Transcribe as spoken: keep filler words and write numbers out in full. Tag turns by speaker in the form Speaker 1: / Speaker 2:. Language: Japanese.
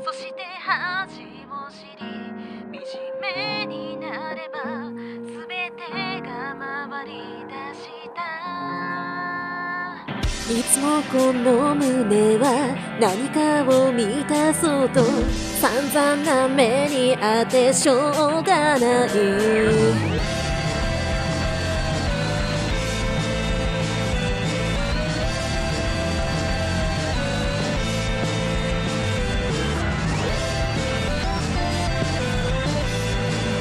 Speaker 1: そして恥を知り惨めになれば全てが回り出したいつもこの胸は何かを満たそうと散々な目にあってしょうがない